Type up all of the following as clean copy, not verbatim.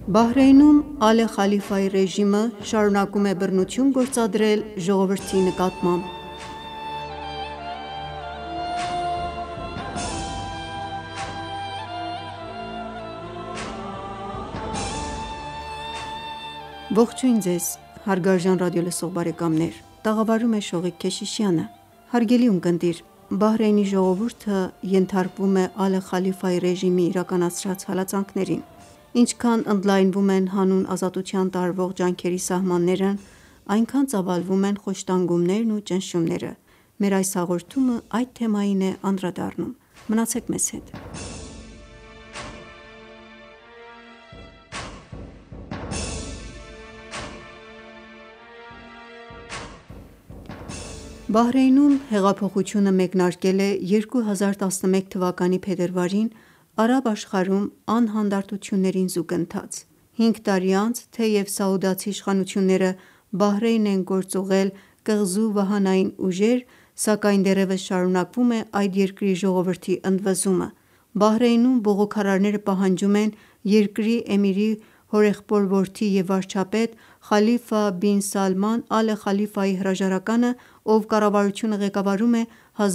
Բահրեյնում Ալե Խալիֆայի ռեժիմը շարունակում է բռնություն գործադրել ժողովրդի նկատմամբ: Ողջույն ձեզ հարգարժան ռադիոլսող բարեկամներ: Տաղավարում է Շողիկ Քեշիշյանը: Հարգելի ունկնդիր, Բահրեյնի ժողովուրդը ենթարկվում է Ալե Խալիֆայի ռեժիմի իրականացրած հալածանքներին: Ինչքան ընդլայնվում են հանուն ազատության տարվող ջանքերի սահմաններն, այնքան ծավալվում են խոշտանգումներն ու ճնշումները: Մեր այս հաղորդումը այդ թեմային է անդրադառնում: Մնացեք մեզ հետ: Բահրեյնում հեղափոխությունը մեկնարկել է 2011 թվականի փետրվարին արաբ աշխարհում անհանդարտություններին զուգընթաց: 5 տարի անց, թեև սաուդացի իշխանությունները Բահրեյն են գործուղել կղզու վահանային ուժեր, սակայն դեռևս շարունակվում է այդ երկրի ժողովրդի ընդվզումը: Բահրեյնում բողոքարարները պահանջում են երկրի էմիրի հորեղբոր որդի և վարչապետ Խալիֆա բին Սալման Ալե Խալիֆայի հրաժարականը, ով կառավարությունը ղեկավարում է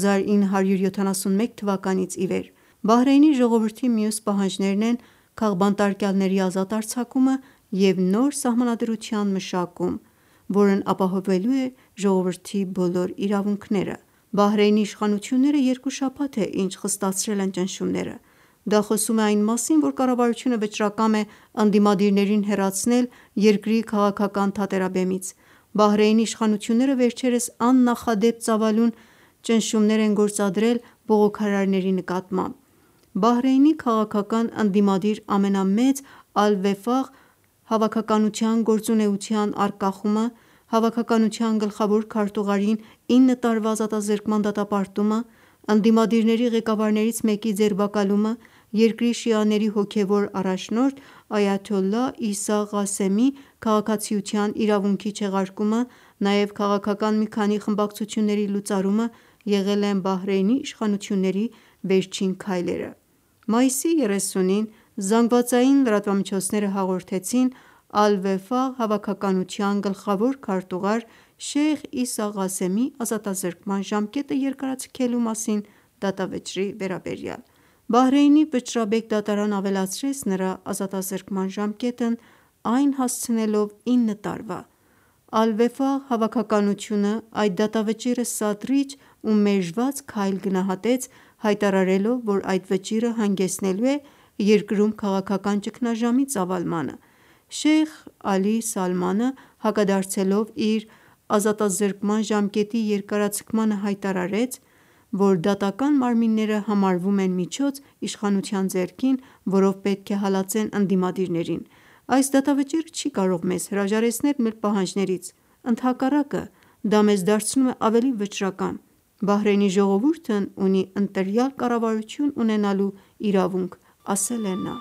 1971 թվականից ի վեր: Բահրեյնի ժողովրդի մյուս պահանջներն են քաղբանտարկյալների ազատ արձակումը և նոր սահմանադրության մշակում, որն ապահովելու է ժողովրդի բոլոր իրավունքները: Բահրեյնի իշխանությունները երկու շաբաթ է ինչ խստացրել են ճնշումները: Դա խոսում է այն մասին, որ կառավարությունը վճռակամ է ընդդիմադիրներին հեռացնել երկրի քաղաքական թատերաբեմից: Բահրեյնի իշխանությունները վերջերս աննախադեպ ծավալուն ճնշումներ են գործադրել բողոքարարների նկատմամբ: Բահրեյնի քաղաքական ընդդիմադիր ամենամեծ Ալ-Վեֆաղ հավաքականության գործունեության առկախումը, հավաքականության գլխավոր քարտուղարին 9 տարվա ազատազրկման դատապարտումը, ընդդիմադիրների ղեկավարներից մեկի ձերբակալումը, երկրի շիաների հոգևոր առաջնորդ Այաթոլլահ Իսա Ղասեմի քաղաքացիության իրավունքի չեղարկումը, նաև քաղաքական մի քանի խմբակցությունների լուծարումը եղել են Բահրեյնի իշխանությունների վերջին քայլերը: Մայիսի 30-ին ԶԼՄ-ները հաղորդեցին Ալ-Վեֆաղ հավաքականության գլխավոր քարտուղար Շեյխ Իսա Ղասեմի ազատազրկման ժամկետը երկարաձգելու մասին դատավճռի վերաբերյալ: Բահրեյնի վճռաբեկ դատարան ավելացրեց նրա ազատազրկման ժամկետն այն հասցնելով 9 տարվա: Ալ-Վեֆաղ հավաքականությունը այդ դատավճիռը սադրիչ ու մերժված քայլ գնահատեց, հայտարարելով, որ այդ վճիռը հանգեցնելու է երկրում քաղաքական ճգնաժամի ծավալմանը: Շեյխ Ալի Սալմանը հակադարձելով իր ազատազրկման ժամկետի երկարաձգմանը հայտարարեց, որ դատական մարմինները համարվում են միջոց իշխանության ձեռքին, որով պետք է հալածեն ընդդիմադիրներին: Այս դատավճիռը չի կարող մեզ հրաժարեցնել մեր պահանջներից, ընդհակառակը, դա մեզ դարձնում է ավելի վճռակամ: Բահրեյնի ժողովուրդն ունի ընտրյալ կառավարություն ունենալու իրավունք: Ասել է նա: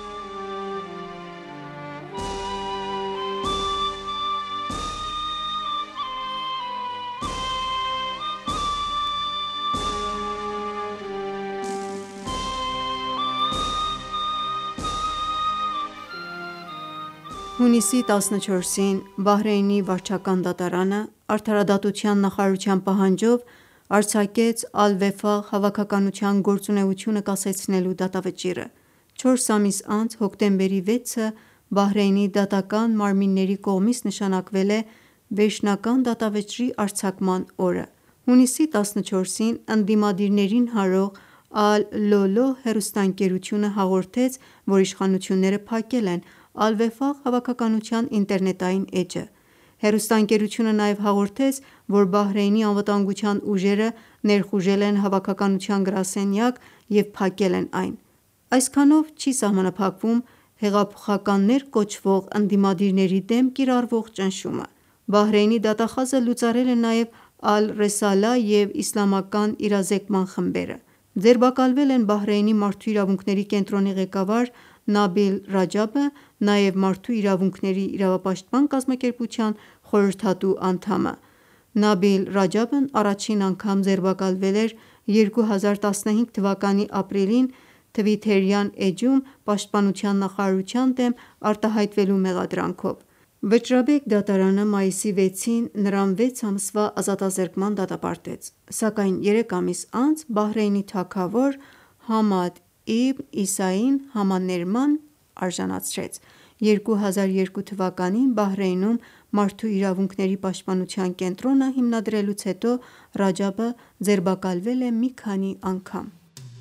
Հունիսի 14-ին Բահրեյնի վարչական դատարանը, արդարադատության նախարարության պահանջով, արձակեց Ալ-Վեֆաղ հավաքականության գործունեությունը կասեցնելու դատավճիռը: 4 ամիս անց, հոկտեմբերի 6-ը Բահրեյնի դատական մարմինների կողմից նշանակվել է վերջնական դատավճռի արձակման օրը: Հունիսի 14-ին ընդդիմադիրներին հարող Ալ-Լոլո հեռուստաընկերությունը հաղորդեց, որ իշխանությունները փակել են Ալ-Վեֆաղ հավաքականության ինտերնետային էջը: Հեռուստաընկերությունը նաև հաղորդեց, որ Բահրեյնի անվտանգության ուժերը ներխուժել են հավաքականության գրասենյակ և փակել են այն: Այսքանով չի սահմանափակվում հեղափոխականներ կոչվող ընդդիմադիրների դեմ կիրառվող ճնշումը: Բահրեյնի դատախազը լուծարել է նաև Ալ-Ռեսալա և Իսլամական իրազեկման խմբերը: Ձերբակալվել են Բահրեյնի մարդու իրավունքների կենտրոնի ղեկավար Նաբիլ Ռաջաբը, նաև մարդու իրավունքների իրավապաշտպան կազմակերպության խորհրդատու անդամը: Նաբիլ Ռաջաբն առաջին անգամ ձերբակալվել էր 2015 թվականի ապրիլին Թվիթերյան էջում պաշտպանության նախարարության դեմ արտահայտվելու մեղադրանքով։ Վճռաբեկ դատարանը մայիսի 6-ին նրան 6 ամսվա ազատազրկման դատապարտեց, սակայն 3 ամիս անց Բահրեյնի թագավոր Համադ Իբն Իսային համաներման արժանացրեց։ 2002 թվականին Բահրեյնում մարդու իրավունքների պաշտպանության կենտրոնը հիմնադրելուց հետո Ռաջաբը ձերբակալվել է մի քանի անգամ։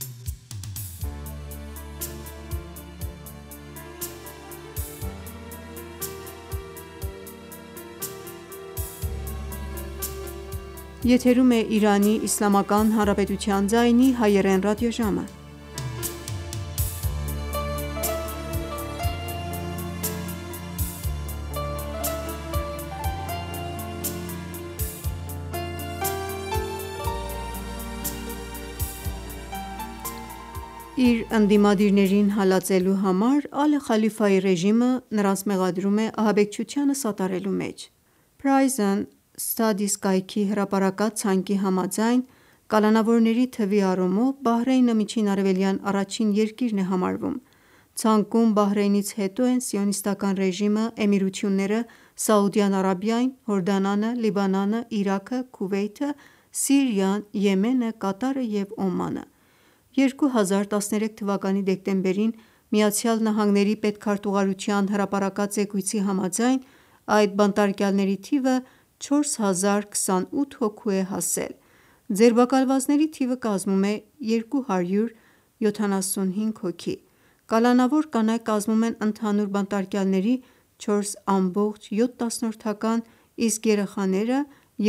Իր ընդդիմադիրներին հալածելու համար Ալե Խալիֆայի ռեժիմը նրանց մեղադրում է ահաբեկչությանը սատարելու մեջ։ Prison Studies կայքի հրապարակած ցանկի համաձայն, կալանավորների թվի առումով Բահրեյնը Միջին Արևելյան առաջին երկիրն է համարվում։ Ցանկում Բահրեյնից հետո են Սիոնիստական ռեժիմը, Էմիրությունները, Սաուդյան Արաբիան, Հորդանանը, Լիբանանը, Իրաքը, Քուվեյթը, Սիրիան, Եմենը, Կատարը և Օմանը։ 2013 թվականի դեկտեմբերին ԱՄՆ պետքարտուղարության հրապարակած զեկույցի համաձայն, այդ բանտարկյալների թիվը 4028 հոգու է հասել։ Ձերբակալվածների թիվը կազմում է 275 հոգի։ Կալանավոր կանայք կազմում են ընդհանուր բանտարկյալների 4,7%, իսկ երեխաները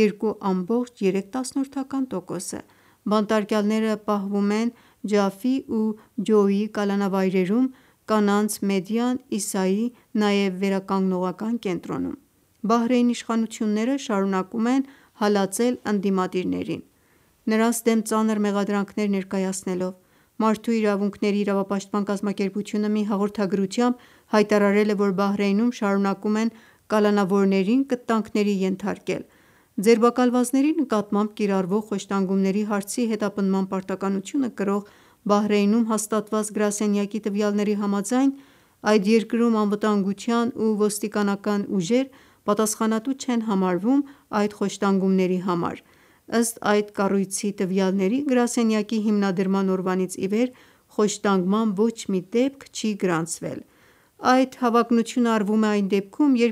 2,3%։ Բանտարկյալները պահվում են Ջաֆի ու Ջոուի կալանավայրերում, կանանց Մեդյան, Իսայի, նաև վերականգնողական կենտրոնում։ Բահրեյնի իշխանությունները շարունակում են հալածել ընդդիմադիրներին, նրանց դեմ ծանր մեղադրանքներ ներկայացնելով։ Մարդու իրավունքների իրավապաշտպան կազմակերպությունը մի հաղորդագրությամբ հայտարարել է, որ Բահրեյնում շարունակում են կալանավորներին կտանքների ենթարկել։ Ձերբակալվածների նկատմամբ կիրառվող խոշտանգումների հարցի հետապնդման պարտականությունը կրող Բահրեյնում հաստատված գրասենյակի տվյալների համաձայն, այդ երկրում անվտանգության ու ոստիկանական ուժեր պատասխանատու չեն համարվում այդ խոշտանգումների համար։ Ըստ այդ կառույցի տվյալների, գրասենյակի հիմնադրման օրվանից ի վեր խոշտանգման ոչ մի դեպք չի գրանցվել։ Այդ հավակնությունը արվում է այն դեպքում, երբ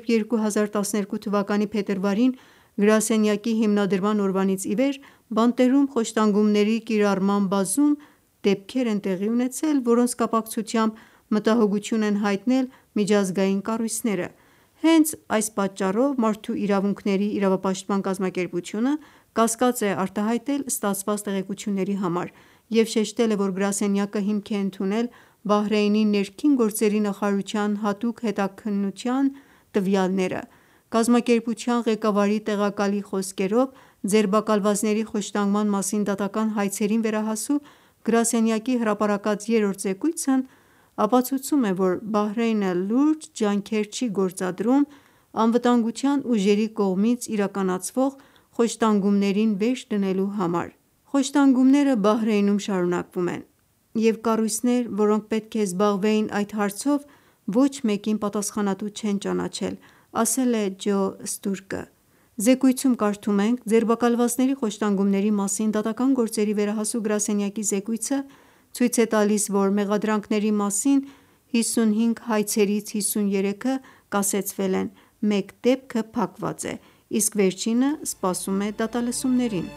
2012 թվականի փետրվարին գրասենյակի հիմնադրման օրվանից ի վեր բանտերում խոշտանգումների կիրառման բազում դեպքեր են տեղի ունեցել, որոնց կապակցությամբ մտահոգություն են հայտնել միջազգային կառույցները։ Հենց այս պատճառով Մարդու իրավունքների իրավապաշտպան կազմակերպությունը կասկած է արտահայտել ստացված տեղեկությունների համար և շեշտել է, որ գրասենյակը հիմք է ընդունել Բահրեյնի ներքին գործերի նախարարության հատուկ հետաքննության տվյալները։ Կազմակերպության ղեկավարի տեղակալի խոսքերով, ձերբակալվածների խոշտանգման մասին դատական հայցերին վերահասու գրասենյակի հրապարակած երրորդ զեկույցն ապացուցում է, որ Բահրեյնը լուրջ ջանքեր չի գործադրում անվտանգության ուժերի կողմից իրականացվող խոշտանգումներին վերջ դնելու համար։ Խոշտանգումները Բահրեյնում շարունակվում են, և կառույցներ, որոնք պետք է զբաղվեին այդ հարցով, ոչ մեկին պատասխանատու չեն ճանաչել, ասել է Ջո Ստուրկը։ Զեկույցում կարդում ենք. «Ձերբակալվածների խոշտանգումների մասին դատական գործերի վերահասու գրասենյակի զեկույցը ցույց է տալիս, որ մեղադրանքների մասին 55 հայցերից 53-ը կասեցվել են, մեկ դեպքը փակված է, իսկ վերջինը սպասում է դատալսումներին»։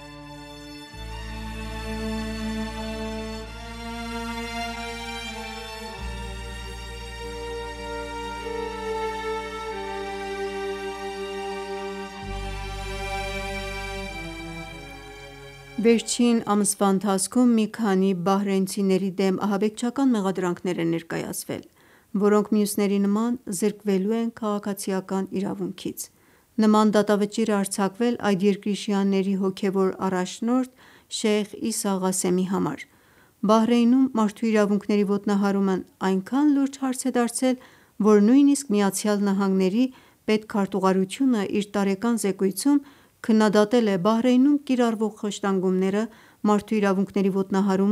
Վերջին ամսվա ընթացքում մի քանի բահրեյնցիների դեմ ահաբեկչական մեղադրանքներ են ներկայացվել, որոնք մյուսների նման զրկվելու են քաղաքացիական իրավունքից։ Նման դատավճիռ է արձակվել այդ երկրի շիաների հոգևոր առաջնորդ Շեյխ Իսա Ղասեմի համար։ Բահրեյնում մարդու իրավունքների ոտնահարումն այնքան լուրջ հարց է դարձել, որ նույնիսկ ԱՄՆ պետքարտուղարությունը իր տարեկան զեկույցում քննադատել է Բահրեյնում կիրառվող խոշտանգումները, մարդու իրավունքների ոտնահարումը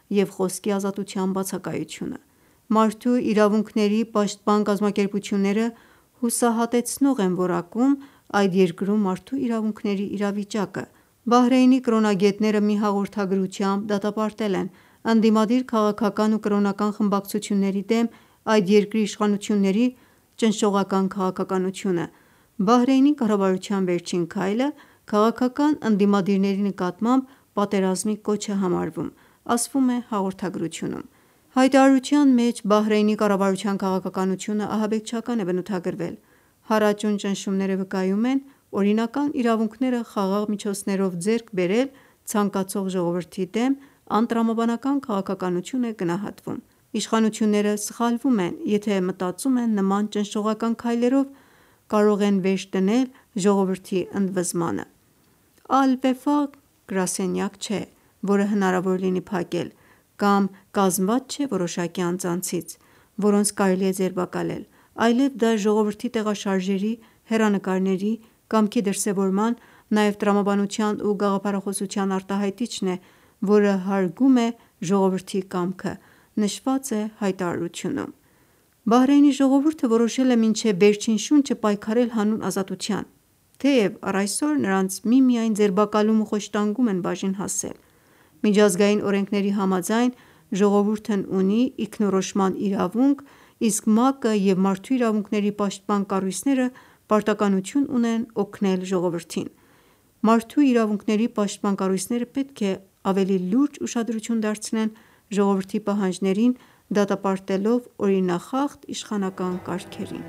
և խոսքի ազատության բացակայությունը: Մարդու իրավունքների պաշտպան կազմակերպությունները հուսահատեցնող են որակում այդ երկրում մարդու իրավունքների իրավիճակը: Բահրեյնի կրոնագետները մի հաղորդագրությամբ դատապարտել են ընդդիմադիր քաղաքական ու կրոնական խմբակցությունների դեմ այդ երկրի իշխանությունների ճնշողական քաղաքականությունը: Բահրեյնի կառավարության վերջին քայլը քաղաքական ընդդիմադիրների նկատմամբ պատերազմի կոչ է համարվում, ասվում է հաղորդագրությունում: Հայտարարության մեջ Բահրեյնի կառավարության քաղաքականությունը ահաբեկչական է բնութագրվել: Հարաճուն ճնշումները վկայում են օրինական իրավունքները խաղաղ միջոցներով ձեռք բերել ցանկացող ժողովրդի դեմ անտրամաբանական քաղաքականություն է գնահատվում: Իշխանությունները սխալվում են, եթե մտածում են նման ճնշողական քայլերով կարող են վերջ դնել ժողովրդի ընդվզմանը: Ալ-Վեֆակ գրասենյակ չէ, որը հնարավոր լինի փակել, կամ կազմված չէ որոշակի անձանցից, որոնց կարելի է ձերբակալել, այլև դա ժողովրդի տեղաշարժերի, հեռանկարների, կամքի դրսևորման, նաև տրամաբանության ու գաղափարախոսության արտահայտիչն է, որը հարգում է ժողովրդի կամքը, նշված է հայտարարությունում: Բահրեյնի ժողովուրդը որոշել է մինչև վերջին շունչը պայքարել հանուն ազատության: Թեև առ այսօր նրանց միմիայն ձերբակալում ու խոշտանգում են բաժին հասել: Միջազգային օրենքների համաձայն ժողովուրդն ունի ինքնորոշման իրավունք, իսկ ՄԱԿ-ը և մարդու իրավունքների պաշտպան կառույցները պարտականություն ունեն օգնել ժողովրդին: Մարդու իրավունքների պաշտպան կառույցները պետք է ավելի լուրջ ուշադրություն դարձնեն ժողովրդի պահանջներին՝ դատապարտելով օրինախախտ իշխանական կարգերին: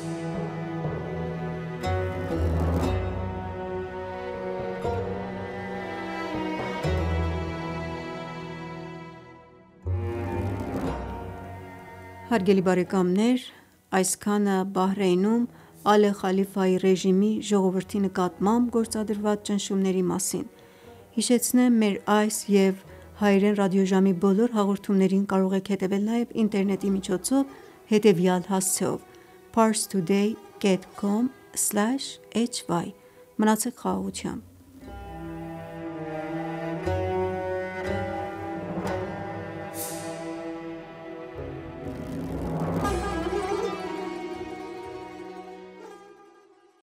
Այսքանը Բահրեյնում Ալե Խալիֆայի ռեժիմի ժողովրդի նկատմամբ գործադրված ճնշումների մասին: Հիշեցնեմ մեր այս և հայրեն ռադիոժամի բոլոր հաղորդումներին կարող եք հետևել նաև ինտերնետի միջոցով հետևյալ հասցեով՝ parstoday.com/hy: Մնացեք խաղաղությամբ: